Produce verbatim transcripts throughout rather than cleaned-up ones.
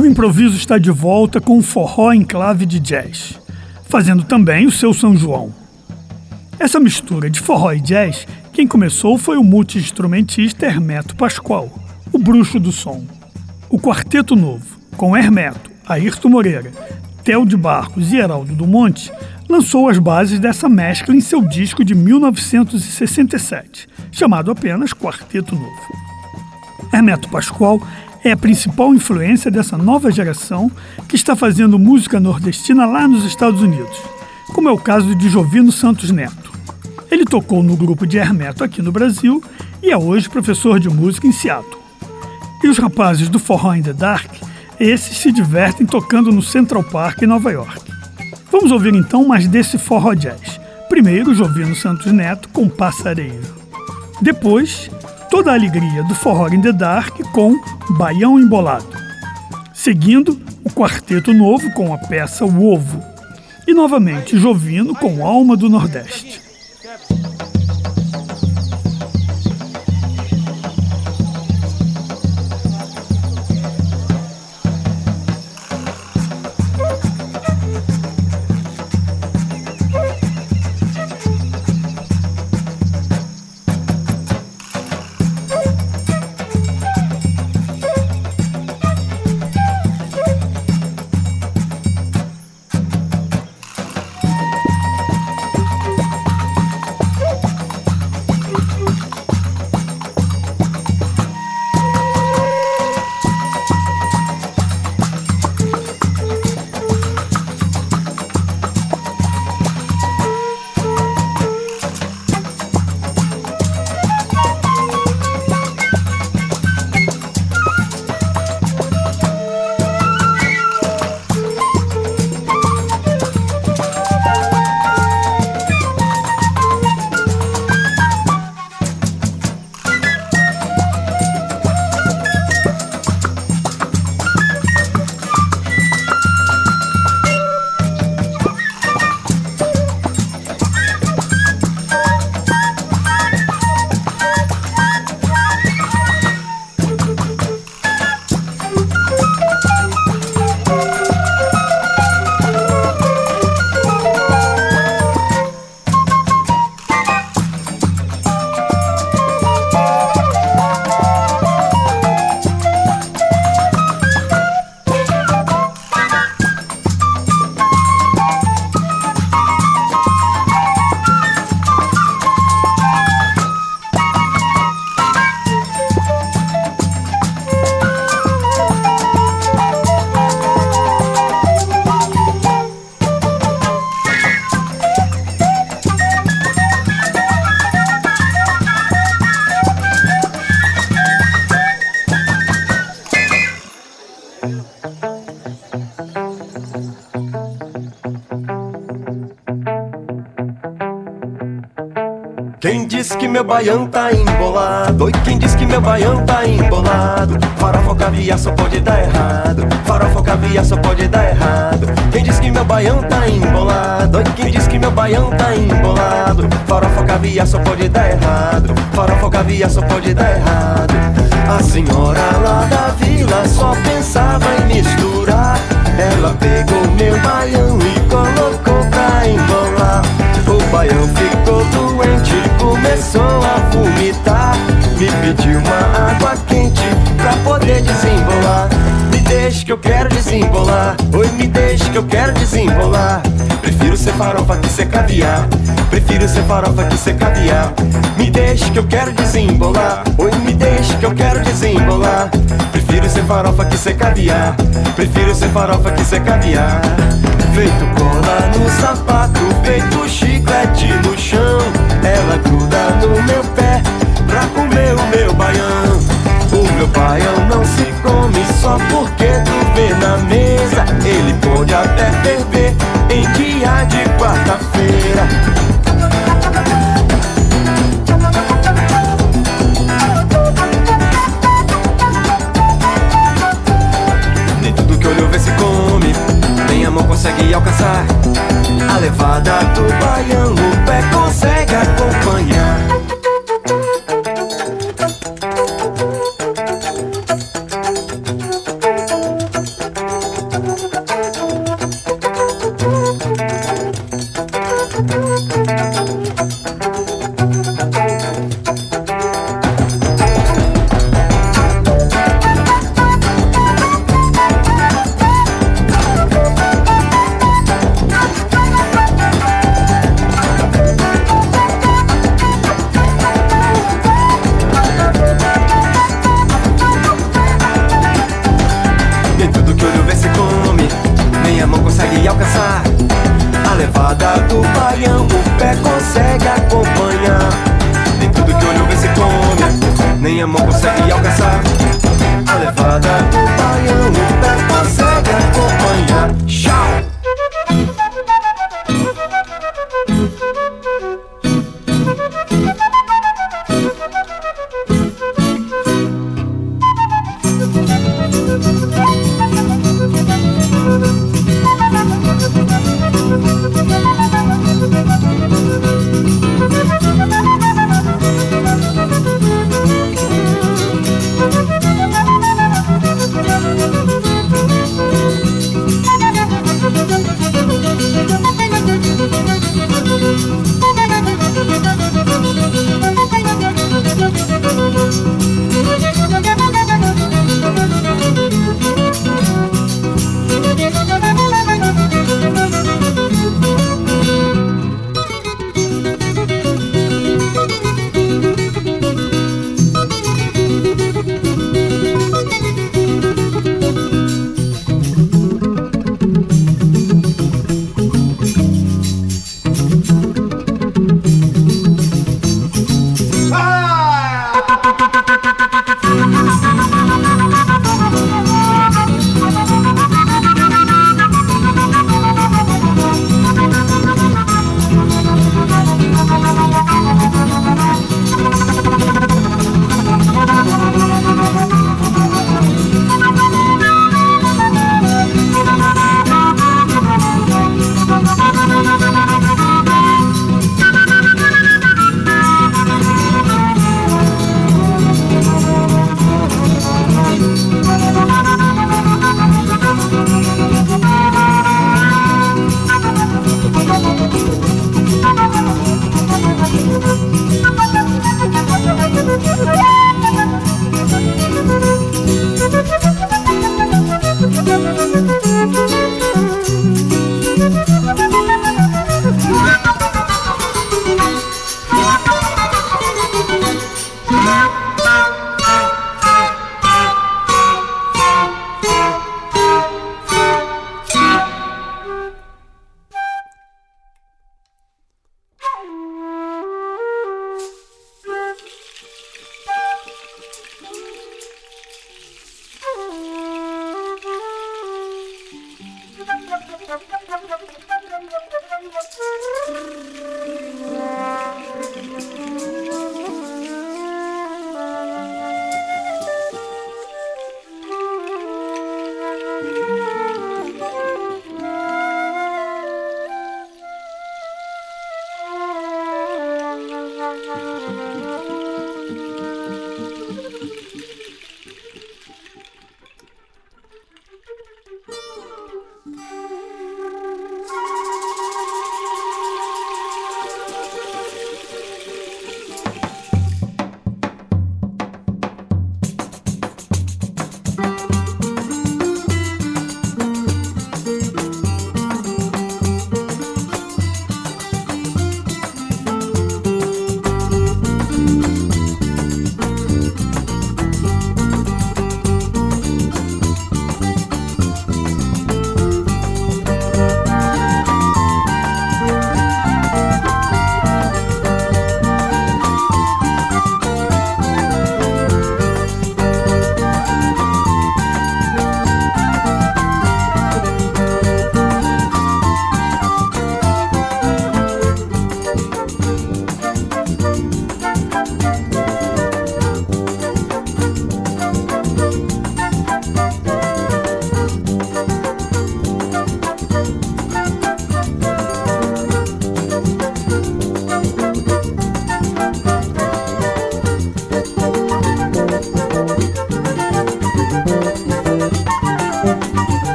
o improviso está de volta com o forró em clave de jazz, fazendo também o seu São João. Essa mistura de forró e jazz, quem começou foi o multi-instrumentista Hermeto Pascoal, o bruxo do som. O Quarteto Novo, com Hermeto, Ayrton Moreira, Theo de Barros e Heraldo do Monte, lançou as bases dessa mescla em seu disco de mil novecentos e sessenta e sete, chamado apenas Quarteto Novo. Hermeto Pascoal é a principal influência dessa nova geração que está fazendo música nordestina lá nos Estados Unidos, como é o caso de Jovino Santos Neto. Ele tocou no grupo de Hermeto aqui no Brasil e é hoje professor de música em Seattle. E os rapazes do Forró in the Dark, esses se divertem tocando no Central Park em Nova York. Vamos ouvir então mais desse forró jazz. Primeiro, Jovino Santos Neto com Passareiro. Depois, toda a alegria do Forró in the Dark com Baião Embolado. Seguindo, o Quarteto Novo com a peça O Ovo. E novamente, Jovino com Alma do Nordeste. Quem diz que meu baião tá embolado? Oi, quem diz que meu baião tá embolado? Farofa ou caviar só pode dar errado. Farofa ou caviar só pode dar errado. Quem diz que meu baião tá embolado? Oi, quem diz que meu baião tá embolado? Farofa ou caviar só pode dar errado. Farofa ou caviar só pode dar errado. A senhora lá da vila só pensava em misturar. Ela pegou meu baião e colocou pra embolar. O baião ficou doente, começou a vomitar. Me pediu uma água quente pra poder desembolar. Me deixe que eu quero desembolar. Oi, me deixe que eu quero desembolar. Prefiro ser farofa que ser caviar. Prefiro ser farofa que ser caviar. Me deixe que eu quero desembolar. Oi, me deixe que eu quero desembolar. Prefiro ser farofa que ser caviar. Prefiro ser farofa que ser caviar. Feito cola no sapato, feito chiclete no chão. Ela gruda no meu pé pra comer o meu baião. O meu baião não se come só porque tu vê na mesa. Ele pode até ferver em dia de quarta-feira. Nem tudo que olhou vê se come, nem a mão consegue alcançar. A levada do baião o pé consegue acompanhar. Nem tudo que olho vê se come, nem a mão consegue alcançar. A levada do baião o pé consegue acompanhar. Nem tudo que olho vê se come, nem a mão consegue alcançar. A levada do baião o pé consegue acompanhar. Tchau!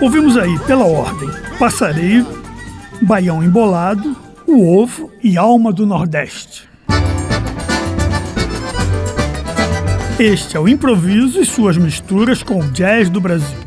Ouvimos aí, pela ordem, Passareio, Baião Embolado, O Ovo e Alma do Nordeste. Este é o improviso e suas misturas com o jazz do Brasil.